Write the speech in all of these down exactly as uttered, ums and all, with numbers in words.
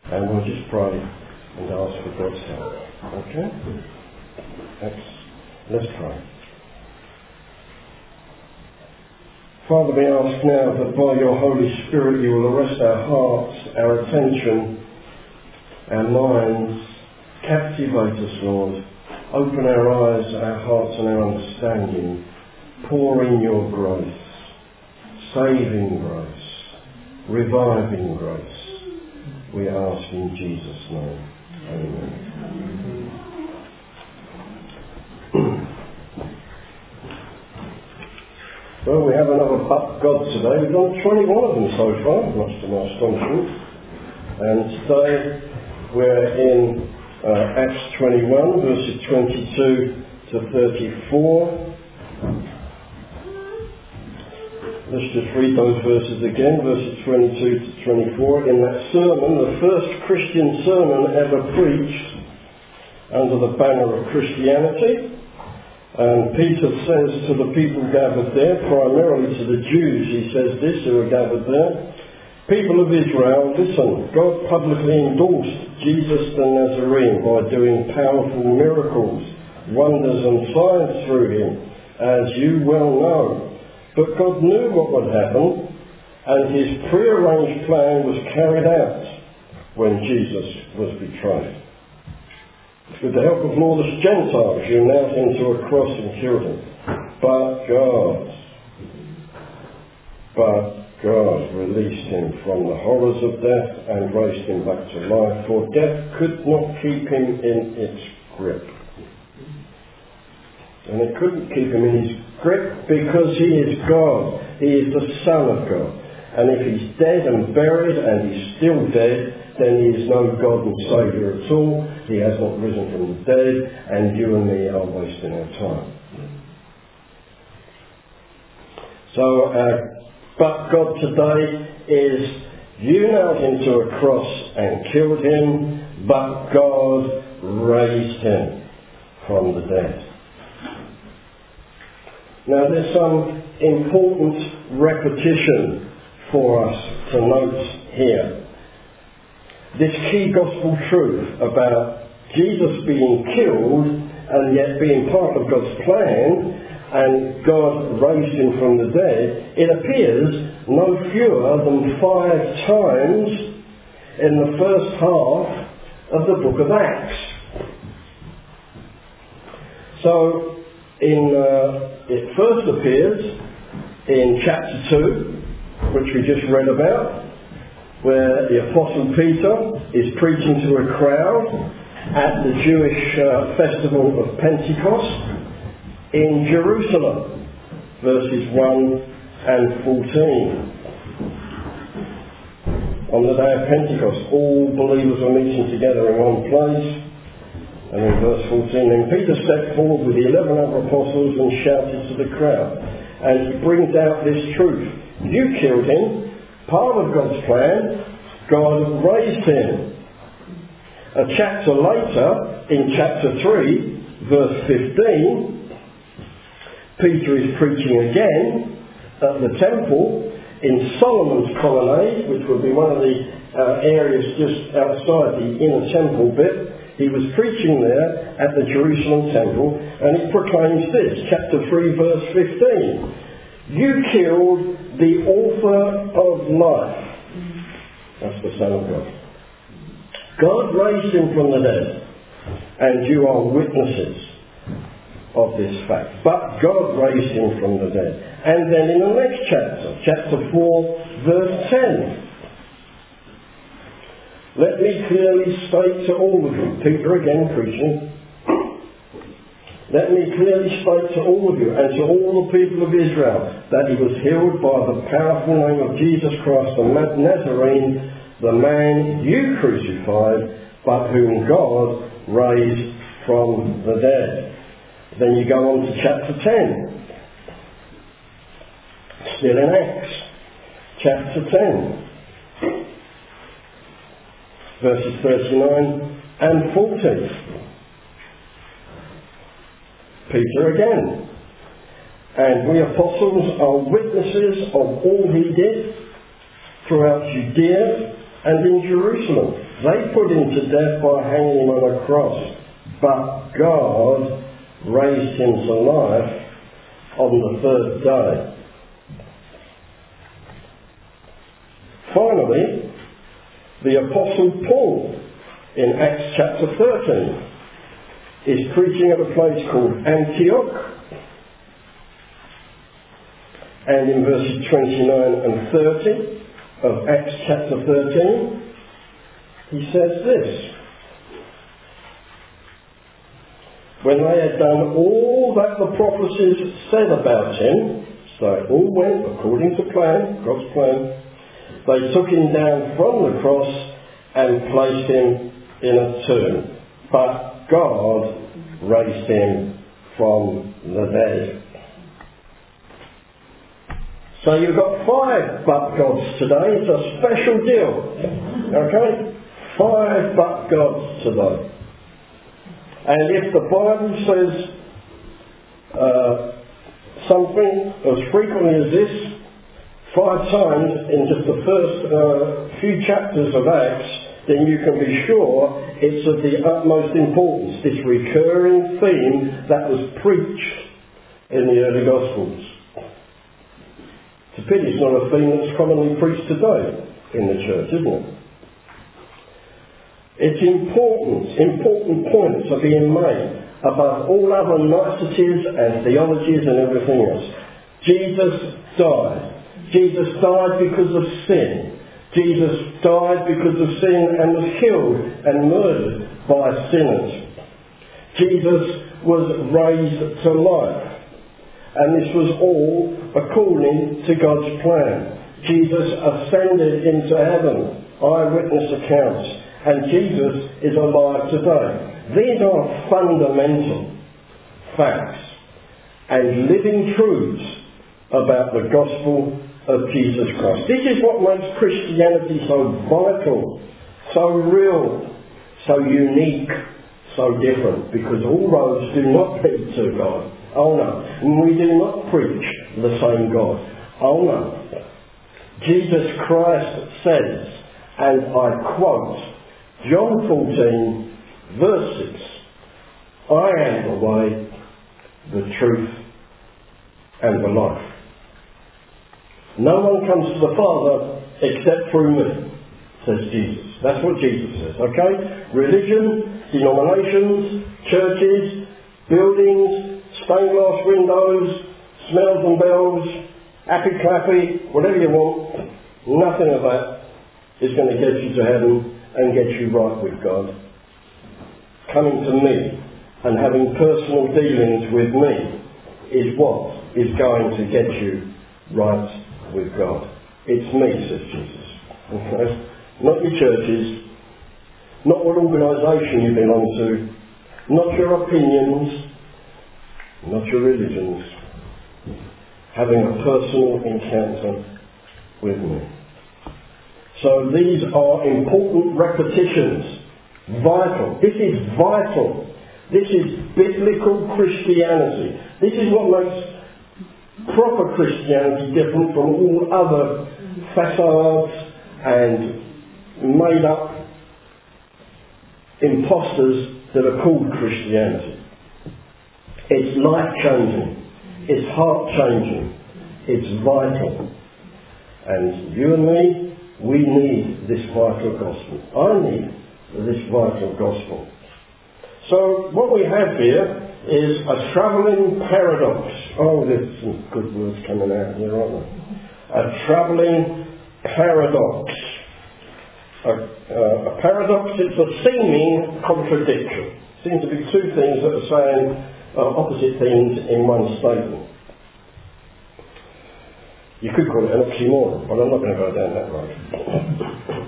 And we'll just pray and ask for God's help. Okay? Let's, let's pray. Father, we ask now that by your Holy Spirit you will arrest our hearts, our attention, our minds, captivate us, Lord. Open our eyes, our hearts and our understanding. Pour in your grace, saving grace, reviving grace. We ask in Jesus' name. Amen. Well, we have another But God today. We've done twenty-one of them so far, much to my astonishment. And today we're in uh, Acts twenty-one, verses twenty-two to thirty-four. Let's just read those verses again, verses twenty-two to twenty-four. In that sermon, the first Christian sermon ever preached under the banner of Christianity. And Peter says to the people gathered there, primarily to the Jews, he says this, who are gathered there, "People of Israel, listen, God publicly endorsed Jesus the Nazarene by doing powerful miracles, wonders and signs through him, as you well know. But God knew what would happen, and his prearranged plan was carried out when Jesus was betrayed. With the help of lawless Gentiles, you nailed him to a cross and killed him. But God, but God released him from the horrors of death and raised him back to life, for death could not keep him in its grip." And it couldn't keep him in his grip because he is God. He is the Son of God. And if he's dead and buried and he's still dead, then he is no God and Saviour at all. He has not risen from the dead, and you and me are wasting our time. So, uh, but God today is, you nailed him to a cross and killed him, but God raised him from the dead. Now there's some important repetition for us to note here. This key gospel truth about Jesus being killed and yet being part of God's plan, and God raised him from the dead, it appears no fewer than five times in the first half of the book of Acts. So, in, uh, it first appears in chapter two, which we just read about, where the Apostle Peter is preaching to a crowd at the Jewish uh, festival of Pentecost in Jerusalem, verses one and fourteen. On the day of Pentecost, all believers were meeting together in one place. And in verse fourteen, then Peter stepped forward with the eleven other apostles and shouted to the crowd. And he brings out this truth. You killed him. Part of God's plan, God raised him. A chapter later, in chapter three, verse fifteen, Peter is preaching again at the temple in Solomon's colonnade, which would be one of the uh, areas just outside the inner temple bit. He was preaching there at the Jerusalem temple, and he proclaims this, chapter three, verse fifteen. You killed the author of life. That's the Son of God. God raised him from the dead, and you are witnesses of this fact. But God raised him from the dead. And then in the next chapter, chapter four, verse ten, let me clearly state to all of you, Peter again preaching, let me clearly state to all of you and to all the people of Israel that he was healed by the powerful name of Jesus Christ the Nazarene, the man you crucified, but whom God raised from the dead. Then you go on to chapter ten. Still in Acts, chapter ten, verses thirty-nine and forty. Peter again. And we apostles are witnesses of all he did throughout Judea and in Jerusalem. They put him to death by hanging him on a cross. But God raised him to life on the third day. Finally, the Apostle Paul in Acts chapter thirteen is preaching at a place called Antioch. And in verses twenty-nine and thirty of Acts chapter thirteen, he says this: when they had done all that the prophecies said about him, so it all went according to plan, God's plan, they took him down from the cross and placed him in a tomb. But God raised him from the dead. So you've got five but gods today. It's a special deal. Okay? Five but gods today. And if the Bible says uh, something as frequently as this, five times in just the first uh, few chapters of Acts, then you can be sure it's of the utmost importance, this recurring theme that was preached in the early Gospels. It's a pity it's not a theme that's commonly preached today in the church, isn't it? It's important, important points are being made above all other niceties and theologies and everything else. Jesus died. Jesus died because of sin. Jesus died because of sin and was killed and murdered by sinners. Jesus was raised to life. And this was all according to God's plan. Jesus ascended into heaven. Eyewitness accounts. And Jesus is alive today. These are fundamental facts and living truths about the gospel of Jesus Christ. This is what makes Christianity so vital, so real, so unique, so different, because all roads do not lead to God. Oh no. And we do not preach the same God. Oh no. Jesus Christ says, and I quote, John fourteen, verse six, I am the way, the truth, and the life. No one comes to the Father except through me, says Jesus. That's what Jesus says, okay? Religion, denominations, churches, buildings, stained glass windows, smells and bells, happy clappy, whatever you want, nothing of that is going to get you to heaven and get you right with God. Coming to me and having personal dealings with me is what is going to get you right with God. It's me, says Jesus. Okay? Not your churches, not what organisation you belong to, not your opinions, not your religions. Having a personal encounter with me. So these are important repetitions. Vital. This is vital. This is biblical Christianity. This is what makes proper Christianity different from all other facades and made up imposters that are called Christianity. It's life-changing. It's heart-changing. It's vital. And you and me, we need this vital gospel. I need this vital gospel. So what we have here is a travelling paradox. Oh, there's some good words coming out here, aren't there? A travelling paradox. A, uh, a paradox is a seeming contradiction. Seems to be two things that are saying uh, opposite things in one statement. You could call it an oxymoron, but I'm not going to go down that road.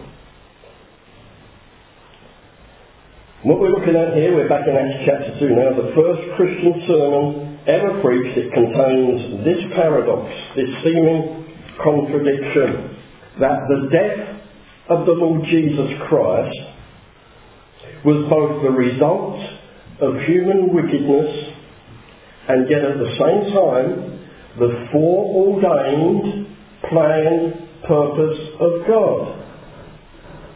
What we're looking at here, we're back in Acts chapter two now, the first Christian sermon ever preached. It contains this paradox, this seeming contradiction, that the death of the Lord Jesus Christ was both the result of human wickedness and yet at the same time the foreordained plan, purpose of God.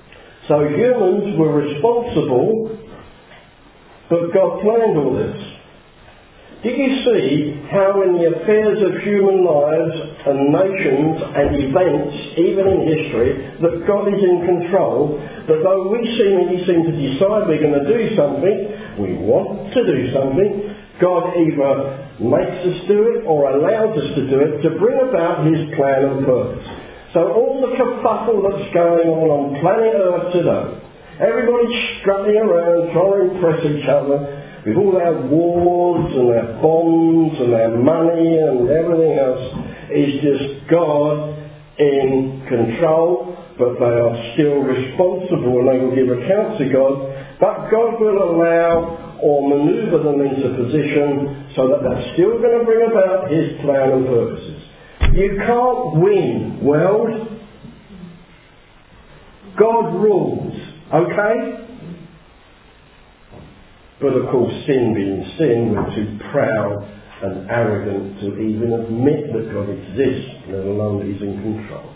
So humans were responsible, but God planned all this. Did you see how in the affairs of human lives and nations and events, even in history, that God is in control, that though we seemingly seem to decide we're going to do something, we want to do something, God either makes us do it or allows us to do it to bring about his plan and purpose. So all the kerfuffle that's going on on planet Earth today, everybody's struggling around trying to impress each other, with all our wars and our bonds and our money and everything else, is just God in control, but they are still responsible and they will give account to God. But God will allow or manoeuvre them into position so that they're still going to bring about his plan and purposes. You can't win, world. God rules, okay? But of course, sin being sin, we're too proud and arrogant to even admit that God exists, let alone that he's in control.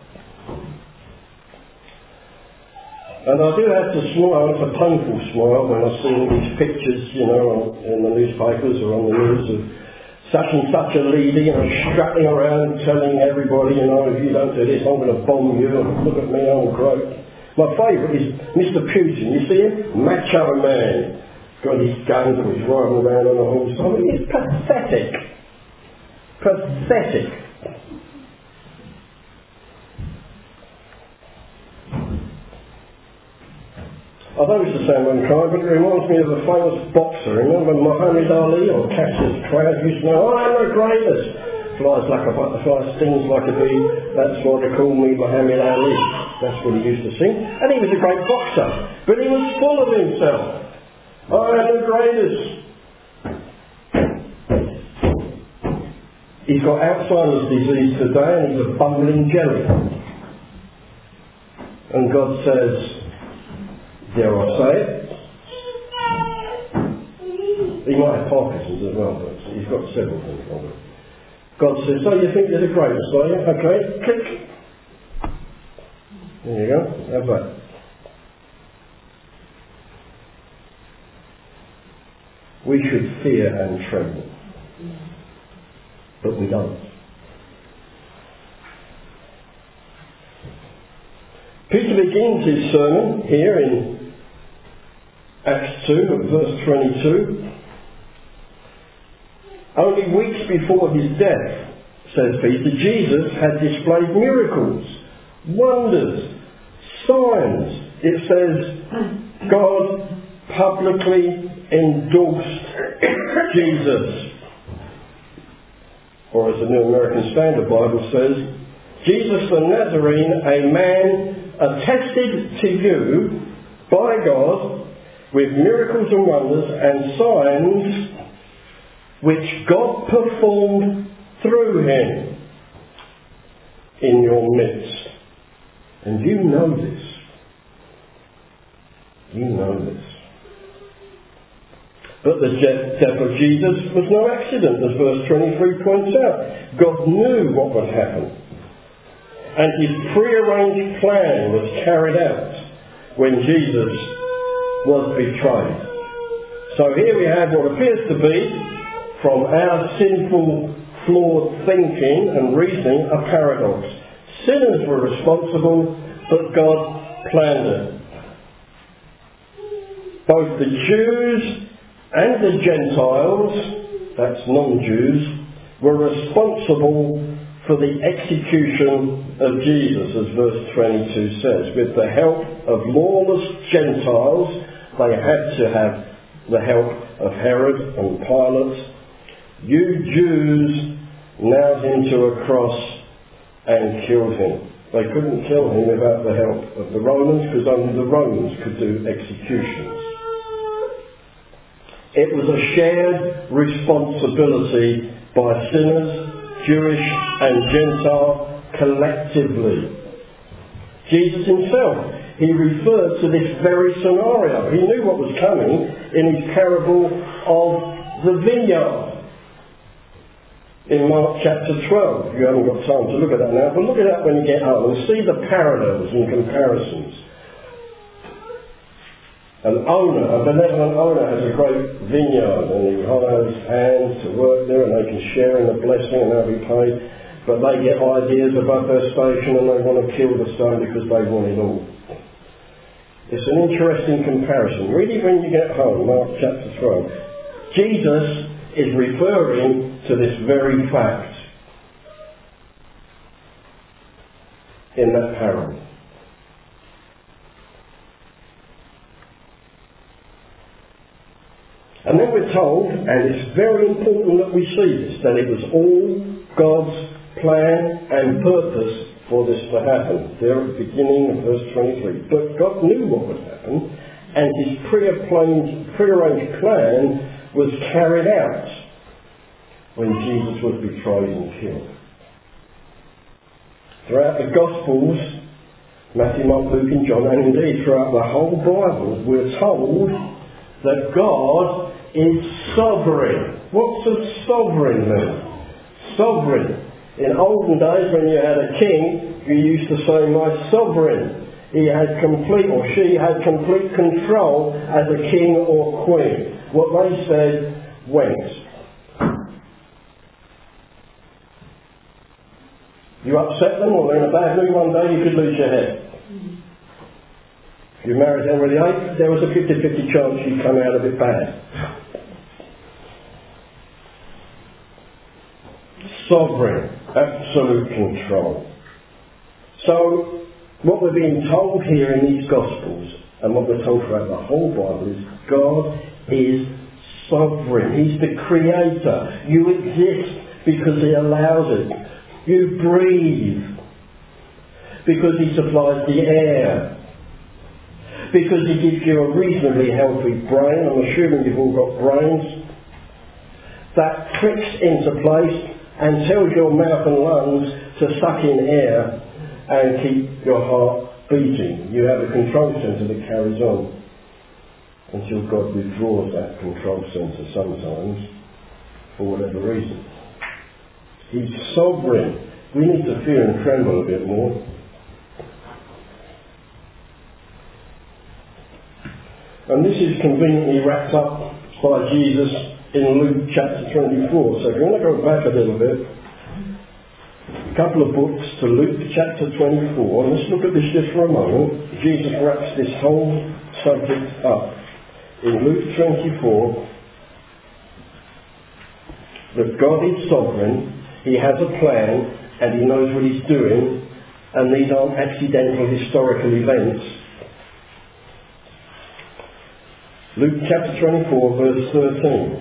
And I do have to smile, it's a painful smile when I see all these pictures, you know, in the newspapers or on the news of such and such a leader, you know, strutting around telling everybody, you know, if you don't do this, I'm going to bomb you, and look at me, I'm great. My favourite is Mister Putin, you see him? Macho man. Got his guns and he's riding around on a horse. I mean, it's pathetic. Pathetic. I don't used to sound unkind, but it reminds me of a famous boxer. Remember Muhammad Ali or Cassius Clay used to know, oh, I'm the greatest. Flies like a butterfly, stings like a bee. That's why they call me Muhammad Ali. That's what he used to sing. And he was a great boxer. But he was full of himself. I am the greatest. He's got Alzheimer's disease today and he's a bumbling jelly. And God says, dare I say it? He might have Parkinson's as well, but he's got several things wrong with it. God says, so you think you're the greatest, are you? Okay, click. There you go, have that. We should fear and tremble. But we don't. Peter begins his sermon here in Acts two, verse twenty-two. Only weeks before his death, says Peter, Jesus had displayed miracles, wonders, signs. It says God publicly endorsed Jesus. Or as the New American Standard Bible says, Jesus the Nazarene, a man attested to you by God with miracles and wonders and signs which God performed through him in your midst. And you know this. You know this. But the death of Jesus was no accident, as verse twenty-three points out. God knew what would happen. And his prearranged plan was carried out when Jesus was betrayed. So here we have what appears to be, from our sinful, flawed thinking and reasoning, a paradox. Sinners were responsible, but God planned it. Both the Jews and the Gentiles, that's non-Jews, were responsible for the execution of Jesus, as verse twenty-two says. With the help of lawless Gentiles, they had to have the help of Herod and Pilate. You Jews nailed him to a cross and killed him. They couldn't kill him without the help of the Romans, because only the Romans could do executions. It was a shared responsibility by sinners, Jewish and Gentile, collectively. Jesus himself, he referred to this very scenario. He knew what was coming in his parable of the vineyard. In Mark chapter twelve, you haven't got time to look at that now, but look at that when you get home and see the parallels and comparisons. An owner, a benevolent owner has a great vineyard and he hires hands to work there and they can share in the blessing and they'll be paid, but they get ideas above their station and they want to kill the stone because they want it all. It's an interesting comparison. Read it when you get home, Mark chapter twelve. Jesus is referring to this very fact in that parable. And then we're told, and it's very important that we see this, that it was all God's plan and purpose for this to happen. There at the beginning of verse twenty-three. But God knew what would happen, and his pre-arranged plan was carried out when Jesus was betrayed and killed. Throughout the Gospels, Matthew, Mark, Luke and John, and indeed throughout the whole Bible, we're told that God is sovereign. What's a sovereign mean? Sovereign. In olden days when you had a king, you used to say, my sovereign. He had complete, or she had complete control as a king or queen. What they said went. You upset them or they're in a bad mood one day, you could lose your head. If you married Henry the eighth, there was a fifty-fifty chance you'd come out of it bad. Sovereign, absolute control. So, what we're being told here in these Gospels, and what we're told throughout the whole Bible, is God is sovereign. He's the creator. You exist because he allows it. You breathe because he supplies the air. Because he gives you a reasonably healthy brain. I'm assuming you've all got brains. That clicks into place and tells your mouth and lungs to suck in air and keep your heart beating. You have a control centre that carries on until God withdraws that control centre sometimes for whatever reason. He's sovereign. We need to fear and tremble a bit more. And this is conveniently wrapped up by Jesus in Luke chapter twenty-four. So if you want to go back a little bit, a couple of books to Luke chapter twenty-four, and let's look at this just for a moment. Jesus wraps this whole subject up in Luke twenty-four. That God is sovereign, he has a plan, and he knows what he's doing, and these aren't accidental historical events. Luke chapter twenty-four, verse thirteen.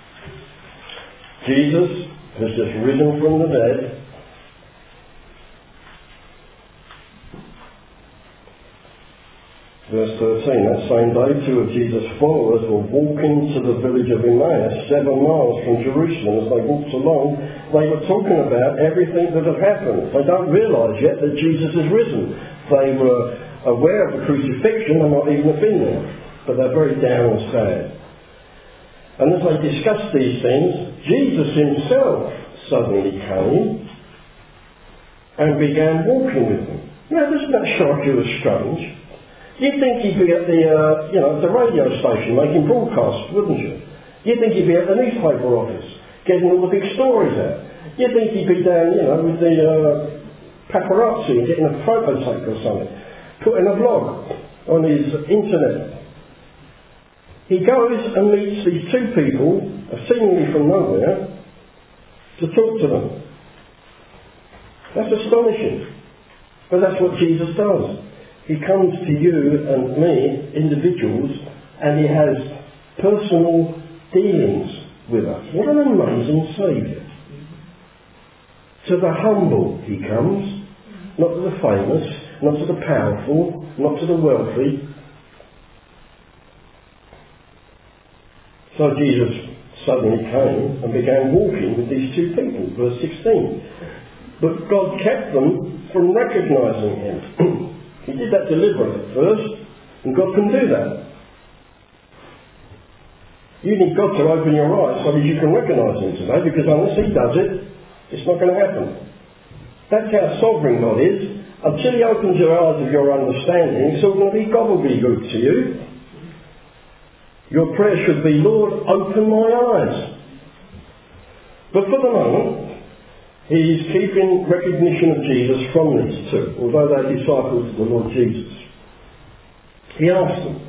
Jesus has just risen from the dead. Verse thirteen, that same day two of Jesus' followers were walking to the village of Emmaus, seven miles from Jerusalem. As they walked along, they were talking about everything that had happened. They don't realise yet that Jesus has risen. They were aware of the crucifixion and not even have been there, but they're very down and sad. And as they discussed these things, Jesus himself suddenly came and began walking with them. Now, doesn't that strike you as strange? You'd think he'd be at the, uh, you know, the radio station making broadcasts, wouldn't you? You'd think he'd be at the newspaper office getting all the big stories out. You'd think he'd be down, you know, with the uh, paparazzi and getting a photo taken or something, putting a vlog on his internet. He goes and meets these two people, seemingly from nowhere, to talk to them. That's astonishing. But that's what Jesus does. He comes to you and me, individuals, and he has personal dealings with us. What an amazing Saviour. To the humble he comes, not to the famous, not to the powerful, not to the wealthy. So Jesus suddenly came and began walking with these two people, verse sixteen. But God kept them from recognising him. He did that deliberately at first, and God can do that. You need God to open your eyes so that you can recognise him today, because unless he does it, it's not going to happen. That's how sovereign God is. Until he opens your eyes of your understanding, it's all going to be gobbledygook to you. Your prayer should be, Lord, open my eyes. But for the moment, he is keeping recognition of Jesus from these two, although they're disciples of the Lord Jesus. He asks them,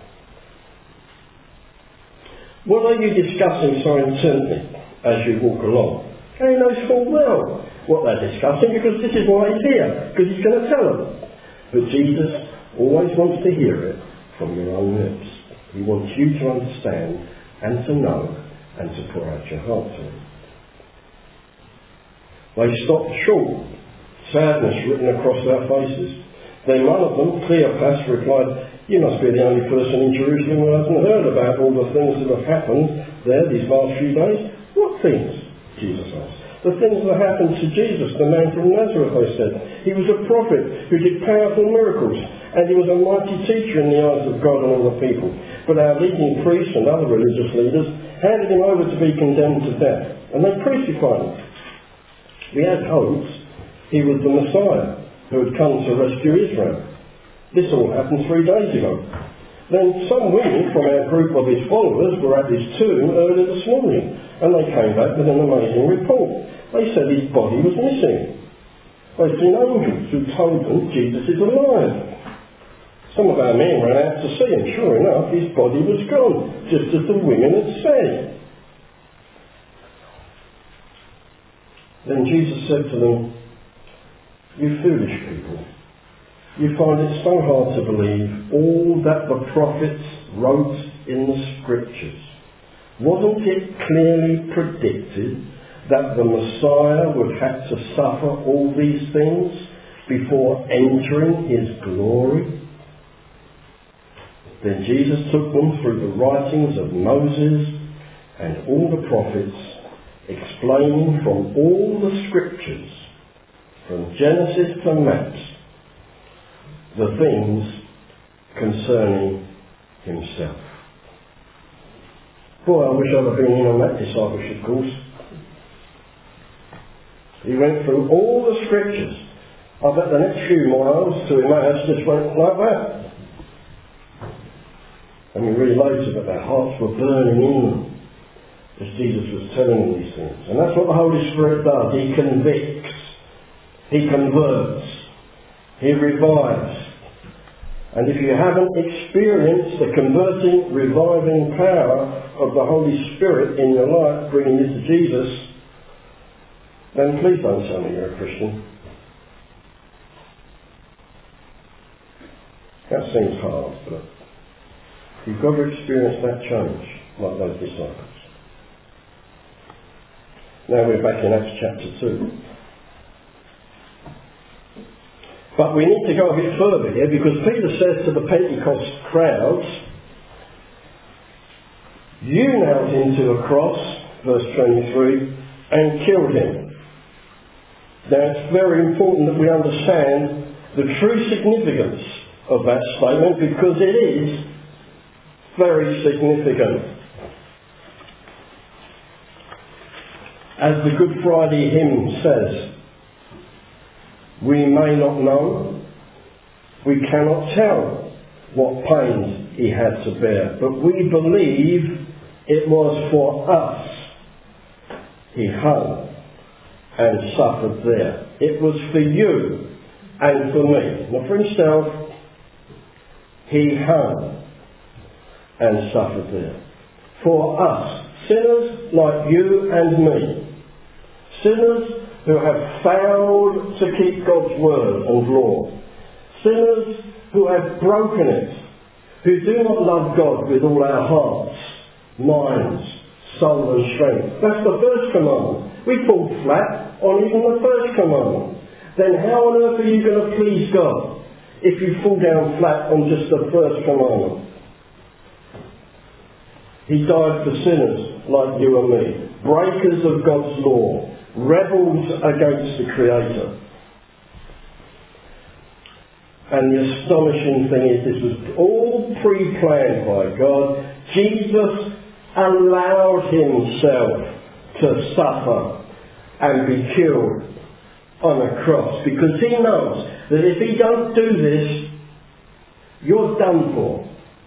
what are you discussing so intently as you walk along? And he knows full well what they're discussing, because this is why he's here, because he's going to tell them. But Jesus always wants to hear it from your own lips. He wants you to understand and to know and to pour out your heart to him. They stopped short, sadness written across their faces. Then one of them, Cleopas, replied, you must be the only person in Jerusalem who hasn't heard about all the things that have happened there these last few days. What things? Jesus asked. The things that happened to Jesus, the man from Nazareth, they said. He was a prophet who did powerful miracles, and he was a mighty teacher in the eyes of God and all the people. But our leading priests and other religious leaders handed him over to be condemned to death, and they crucified him. We had hoped he was the Messiah who had come to rescue Israel. This all happened three days ago. Then some women from our group of his followers were at his tomb early this morning, and they came back with an amazing report. They said his body was missing. They'd seen angels who told them Jesus is alive. Some of our men ran out to see him. Sure enough, his body was gone, just as the women had said. Then Jesus said to them, you foolish people, you find it so hard to believe all that the prophets wrote in the scriptures. Wasn't it clearly predicted that the Messiah would have to suffer all these things before entering his glory? Then Jesus took them through the writings of Moses and all the prophets, explaining from all the scriptures, from Genesis to Maps, the things concerning himself. Boy, I wish I'd have been in on that discipleship course. He went through all the scriptures. I bet the next few miles to Emmaus just went like that. And we realised that their hearts were burning in them as Jesus was telling them these things. And that's what the Holy Spirit does. He convicts. He converts. He revives. And if you haven't experienced the converting, reviving power of the Holy Spirit in your life, bringing you to Jesus, then please don't tell me you're a Christian. That seems hard, but you've got to experience that change, like those disciples. Now we're back in Acts chapter two. But we need to go a bit further here, because Peter says to the Pentecost crowds, you nailed him to a cross, verse twenty-three, and killed him. Now it's very important that we understand the true significance of that statement, because it is very significant. As the Good Friday hymn says, we may not know, we cannot tell what pains he had to bear, but we believe it was for us he hung and suffered there. It was for you and for me. Not for himself, he hung and suffered there. For us, sinners like you and me, sinners who have failed to keep God's word and law, sinners who have broken it, who do not love God with all our hearts, minds, soul and strength. That's the first commandment. We fall flat on even the first commandment. Then how on earth are you going to please God if you fall down flat on just the first commandment? He died for sinners like you and me, breakers of God's law, rebels against the Creator. And the astonishing thing is, this was all pre-planned by God. Jesus allowed himself to suffer and be killed on a cross, because he knows that if he don't do this, you're done for.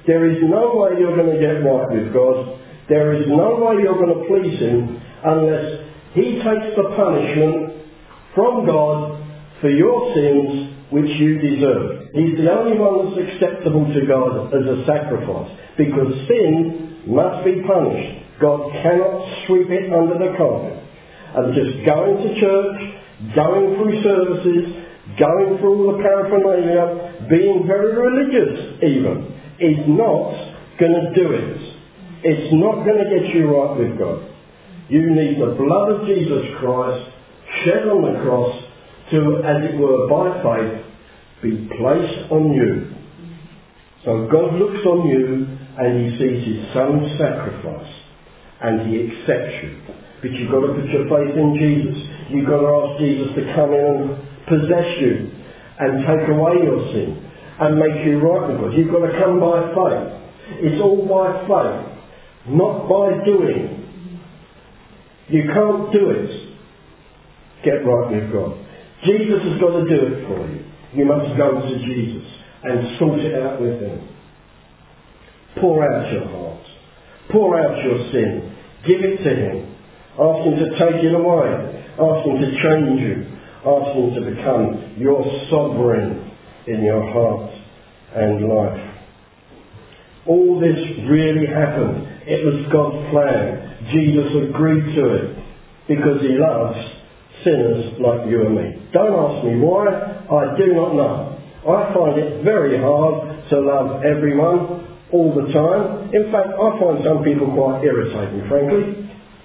There is no way you're going to get right with God. There is no way you're going to please Him unless He takes the punishment from God for your sins which you deserve. He's the only one that's acceptable to God as a sacrifice, because sin must be punished. God cannot sweep it under the carpet. And just going to church, going through services, going through all the paraphernalia, being very religious even, is not going to do it. It's not going to get you right with God. You need the blood of Jesus Christ shed on the cross to, as it were, by faith, be placed on you. So God looks on you and He sees His Son's sacrifice and He accepts you. But you've got to put your faith in Jesus. You've got to ask Jesus to come in and possess you and take away your sin and make you right with God. You've got to come by faith. It's all by faith, not by doing. You can't do it. Get right with God. Jesus has got to do it for you. You must go to Jesus and sort it out with Him. Pour out your heart. Pour out your sin. Give it to Him. Ask Him to take it away. Ask Him to change you. Ask Him to become your sovereign in your heart and life. All this really happened. It was God's plan. Jesus agreed to it because He loves sinners like you and me. Don't ask me why. I do not know. I find it very hard to love everyone all the time. In fact, I find some people quite irritating, frankly.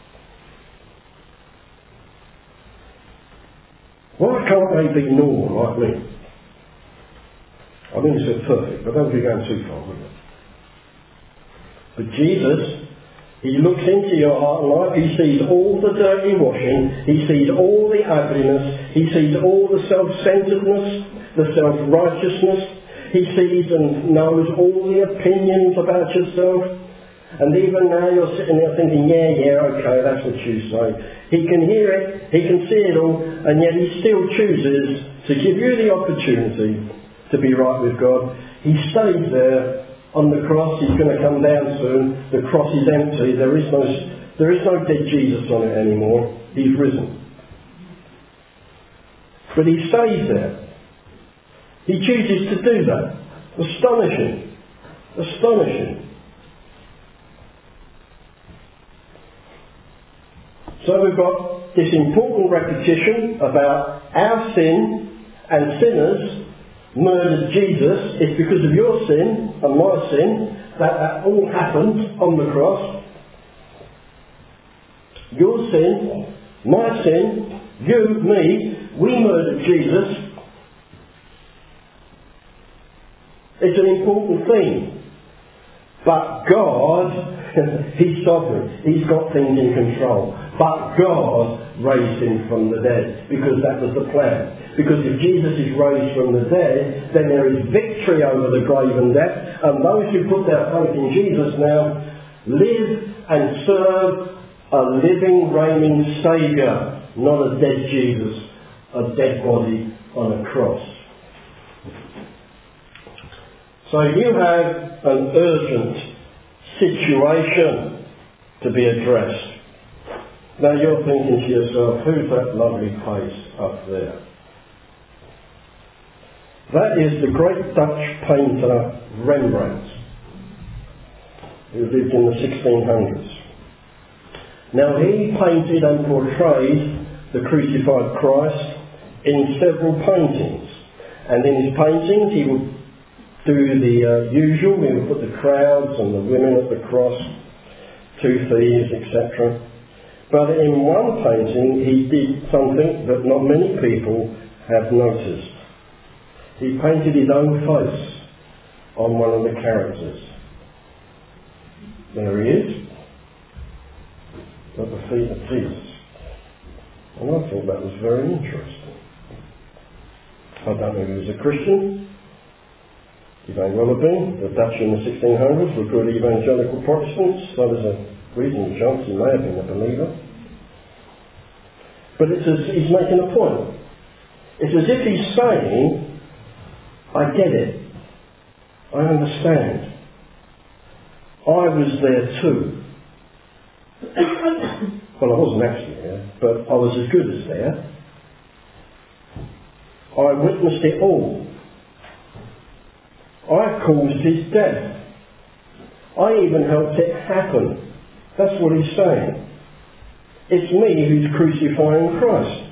Why can't they be normal like me? I mean, it's perfect, but don't be going too far with it. But Jesus, He looks into your heart and life. He sees all the dirty washing. He sees all the ugliness. He sees all the self-centeredness, the self-righteousness. He sees and knows all the opinions about yourself. And even now you're sitting there thinking, yeah, yeah, okay, that's what you say. He can hear it, He can see it all, and yet He still chooses to give you the opportunity to be right with God. He stays there on the cross. He's going to come down soon. The cross is empty. There is no, there is no dead Jesus on it anymore. He's risen. But He stays there. He chooses to do that. Astonishing. Astonishing. So we've got this important repetition about our sin and sinners murdered Jesus. It's because of your sin and my sin that that all happened on the cross. Your sin, my sin, you, me, we murdered Jesus. It's an important thing. But God, He's sovereign. He's got things in control. But God raised Him from the dead, because that was the plan. Because if Jesus is raised from the dead, then there is victory over the grave and death. And those who put their faith in Jesus now live and serve a living, reigning Saviour, not a dead Jesus, a dead body on a cross. So you have an urgent situation to be addressed. Now you're thinking to yourself, who's that lovely face up there? That is the great Dutch painter Rembrandt, who lived in the sixteen hundreds. Now he painted and portrayed the crucified Christ in several paintings. And in his paintings he would do the uh, usual. He would put the crowds and the women at the cross, two thieves, et cetera. But in one painting he did something that not many people have noticed. He painted his own face on one of the characters. There he is, at the feet of Jesus. And I thought that was very interesting. I don't know if he was a Christian. He may well have been. The Dutch in the sixteen hundreds were good evangelical Protestants, so there's a reasonable chance he may have been a believer. But it's as, he's making a point. It's as if he's saying, I get it. I understand. I was there too. Well, I wasn't actually there, but I was as good as there. I witnessed it all. I caused his death. I even helped it happen. That's what he's saying. It's me who's crucifying Christ.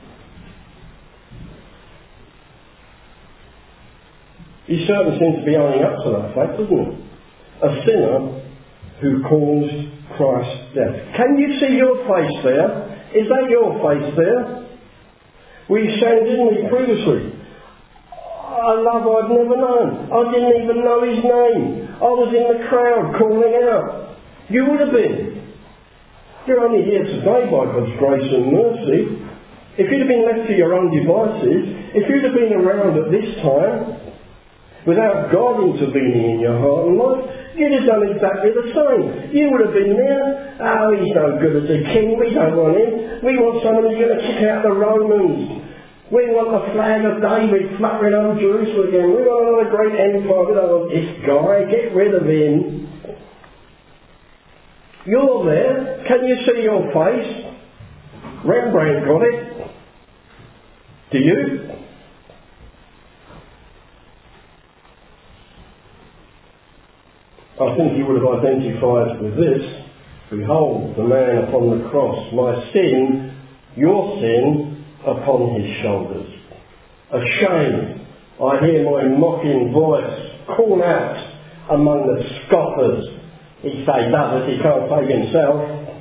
He certainly seems to be owning up to that fact, doesn't he? A sinner who caused Christ's death. Can you see your face there? Is that your face there? We sang, didn't we, previously? A love I'd never known. I didn't even know his name. I was in the crowd calling out. You would have been. You're only here today by God's grace and mercy. If you'd have been left to your own devices, if you'd have been around at this time, without God intervening in your heart and life, you'd have done exactly the same. You would have been there. Oh, he's no good as a king. We don't want him. We want someone who's going to kick out the Romans. We want the flag of David fluttering over Jerusalem again. We want another great empire. We don't want this guy. Get rid of him. You're there. Can you see your face? Rembrandt got it. Do you? I think he would have identified with this. Behold, the man upon the cross, my sin, your sin, upon his shoulders. Ashamed, I hear my mocking voice call out among the scoffers. He say that he can't save himself.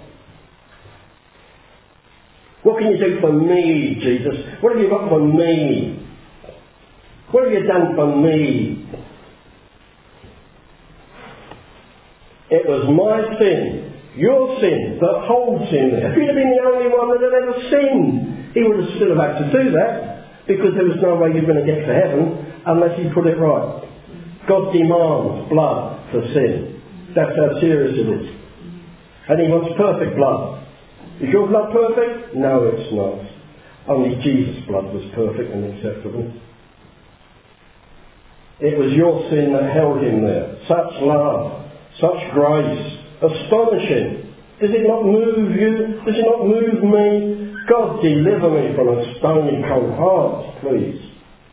What can you do for me, Jesus? What have you got for me? What have you done for me? It was my sin, your sin, that holds him there. If he'd have been the only one that had ever sinned, he would have still have had to do that, because there was no way you're going to get to heaven unless you put it right. God demands blood for sin. That's how serious it is. And he wants perfect blood. Is your blood perfect? No, it's not. Only Jesus' blood was perfect and acceptable. It was your sin that held him there. Such love. Such grace, astonishing. Does it not move you? Does it not move me? God, deliver me from a stony cold heart, please.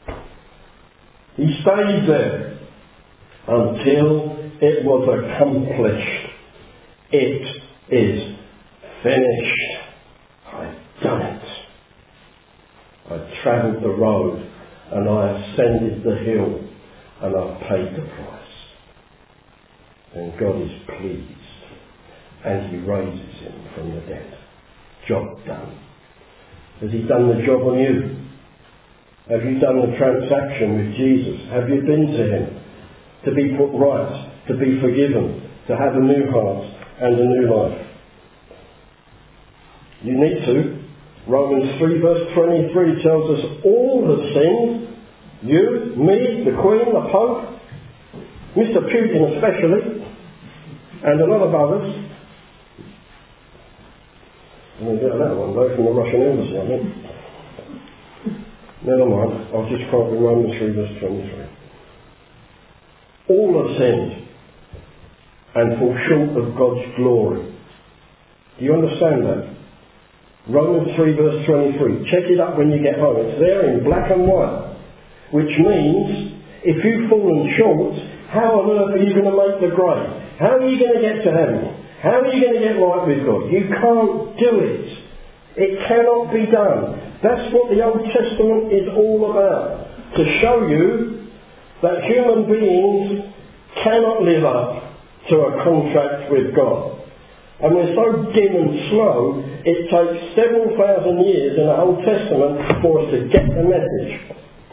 He stayed there until it was accomplished. It is finished. I've done it. I travelled the road and I ascended the hill and I paid the price. And God is pleased, and he raises him from the dead. Job done. Has he done the job on you? Have you done the transaction with Jesus? Have you been to him to be put right, to be forgiven, to have a new heart and a new life? You need to. Romans three verse twenty-three tells us all have sinned. You, me, the Queen, the Pope, Mister Putin especially, and a lot of others. I'm going to get another one though from the Russian embassy, I think. Never mind, I'll just quote Romans three verse twenty-three. All have sinned and fall short of God's glory. Do you understand that? Romans three verse twenty-three. Check it up when you get home. It's there in black and white. Which means, if you've fallen short, how on earth are you going to make the grade? How are you going to get to heaven? How are you going to get right with God? You can't do it. It cannot be done. That's what the Old Testament is all about. To show you that human beings cannot live up to a contract with God. And we're so dim and slow, it takes several thousand years in the Old Testament for us to get the message.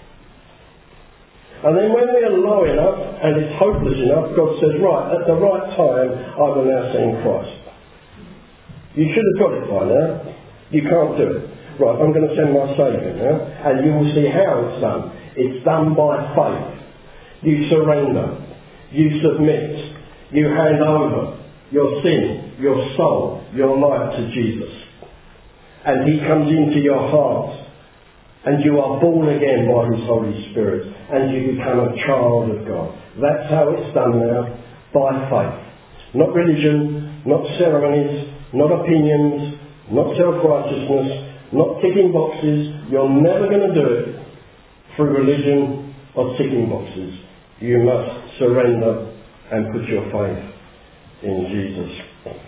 And then when we are low enough and it's hopeless enough, God says, right, at the right time, I will now send Christ. You should have got it by now. You can't do it. Right, I'm going to send my Saviour now, and you will see how it's done. It's done by faith. You surrender. You submit. You hand over your sin, your soul, your life to Jesus. And he comes into your heart. And you are born again by his Holy Spirit. And you become a child of God. That's how it's done now, by faith. Not religion, not ceremonies, not opinions, not self-righteousness, not ticking boxes. You're never going to do it through religion or ticking boxes. You must surrender and put your faith in Jesus.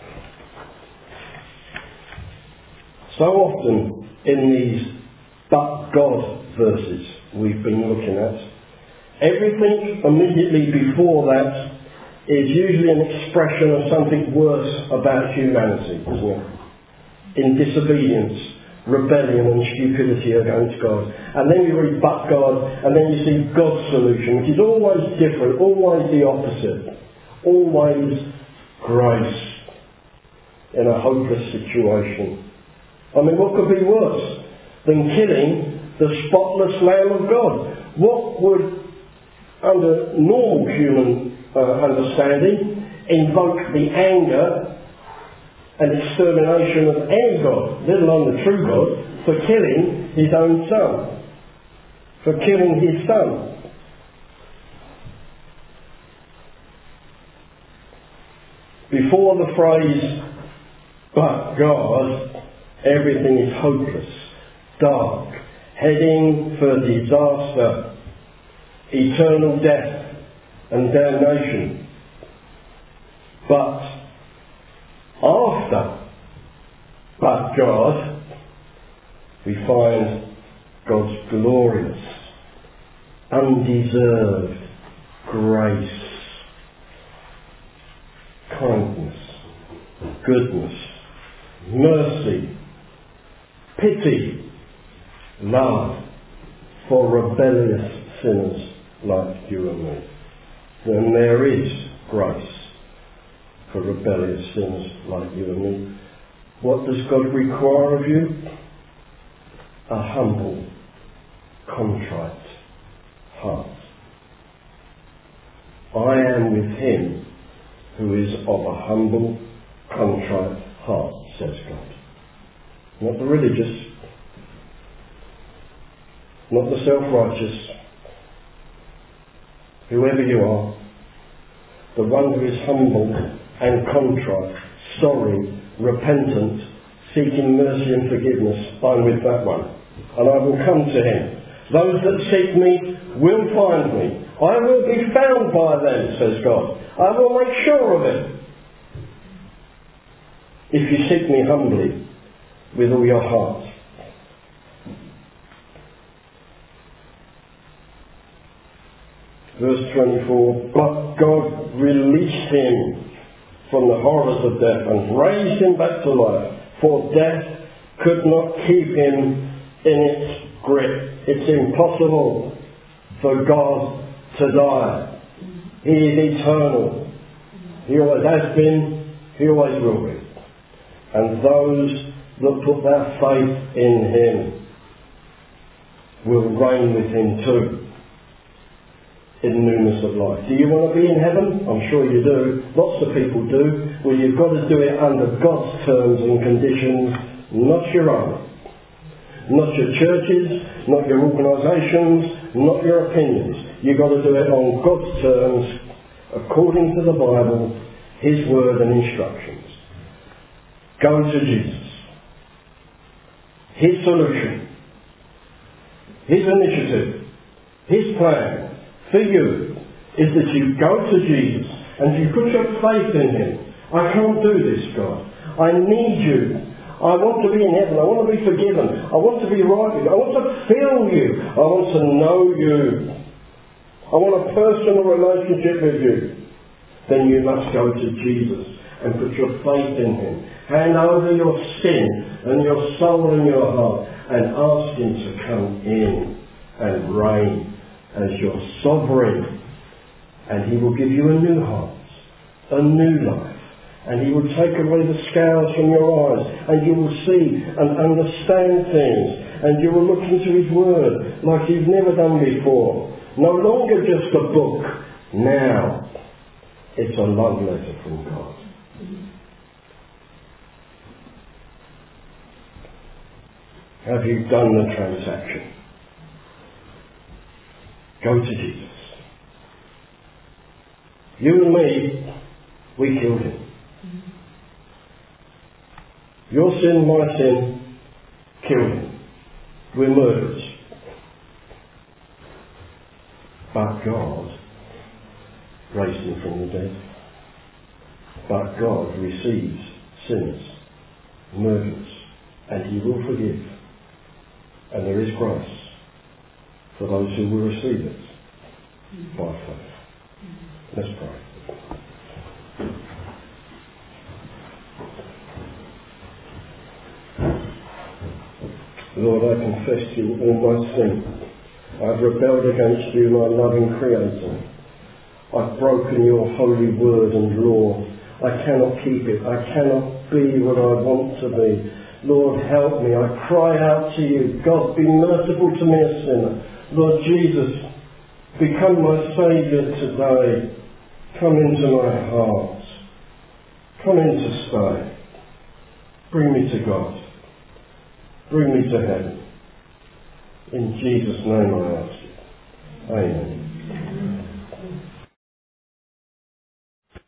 So often in these but God verses we've been looking at, everything immediately before that is usually an expression of something worse about humanity, isn't it? In disobedience, rebellion and stupidity against God. And then you read but God, and then you see God's solution, which is always different, always the opposite. Always grace in a hopeless situation. I mean, what could be worse than killing the spotless Lamb of God? What would, under normal human uh, understanding, invoke the anger and extermination of any God, let alone the true God, for killing his own son, for killing his son? Before the phrase, but God, everything is hopeless, dark, heading for disaster, eternal death and damnation. But after but God, we find God's glorious, undeserved grace, kindness, goodness, mercy, pity, love for rebellious sinners like you and me. Then there is grace for rebellious sinners like you and me. What does God require of you? A humble, contrite heart. I am with him who is of a humble, contrite heart, says God. Not the religious, not the self-righteous, whoever you are, the one who is humble and contrite, sorry, repentant, seeking mercy and forgiveness. I'm with that one, and I will come to him. Those that seek me will find me. I will be found by them, says God. I will make sure of it. If you seek me humbly with all your heart. Verse twenty-four, but God released him from the horrors of death and raised him back to life, for death could not keep him in its grip. It's impossible for God to die. He is eternal. He always has been, he always will be. And those that put their faith in him will reign with him too, in newness of life. Do you want to be in heaven? I'm sure you do. Lots of people do. Well, you've got to do it under God's terms and conditions, not your own. Not your churches, not your organisations, not your opinions. You've got to do it on God's terms, according to the Bible, his word and instructions. Go to Jesus. His solution, his initiative, his plan for you is that you go to Jesus and you put your faith in him. I can't do this, God. I need you. I want to be in heaven. I want to be forgiven. I want to be right with you. I want to feel you. I want to know you. I want a personal relationship with you. Then you must go to Jesus and put your faith in him. Hand over your sin and your soul and your heart and ask him to come in and reign as your sovereign. And he will give you a new heart, a new life. And he will take away the scales from your eyes, and you will see and understand things, and you will look into his word like you've never done before. No longer just a book. Now it's a love letter from God. Have you done the transaction? Go to Jesus. You and me, We killed him. Your sin, my sin, killed him. We're murderers. But God raised him from the dead. But God receives sinners, murderers, and he will forgive. And there is grace for those who will receive it by faith. Let's pray. Lord, I confess to you all my sin. I've rebelled against you, my loving Creator. I've broken your holy word and law. I cannot keep it. I cannot be what I want to be. Lord, help me. I cry out to you. God, be merciful to me, a sinner. Lord Jesus, become my Saviour today. Come into my heart. Come in to stay. Bring me to God. Bring me to heaven. In Jesus' name I ask it. Amen.